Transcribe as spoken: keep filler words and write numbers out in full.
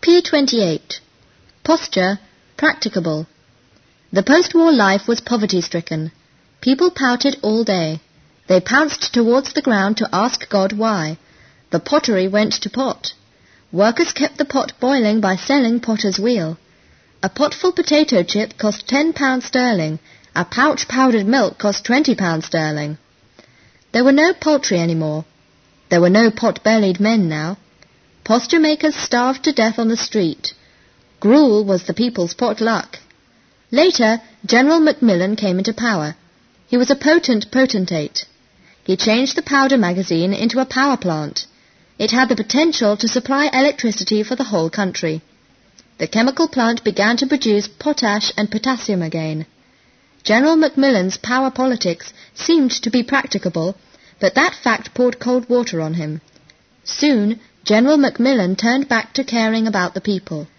P twenty-eight. Posture, practicable. The post-war life was poverty-stricken. People pouted all day. They pounced towards the ground to ask God why. The pottery went to pot. Workers kept the pot boiling by selling potter's wheel. A potful potato chip cost ten pounds sterling. A pouch powdered milk cost twenty pounds sterling. There were no poultry any more. There were no pot-bellied men now. Posture makers starved to death on the street. Gruel was the people's potluck. Later, General Macmillan came into power. He was a potent potentate. He changed the powder magazine into a power plant. It had the potential to supply electricity for the whole country. The chemical plant began to produce potash and potassium again. General Macmillan's power politics seemed to be practicable, but that fact poured cold water on him. Soon, General Macmillan turned back to caring about the people.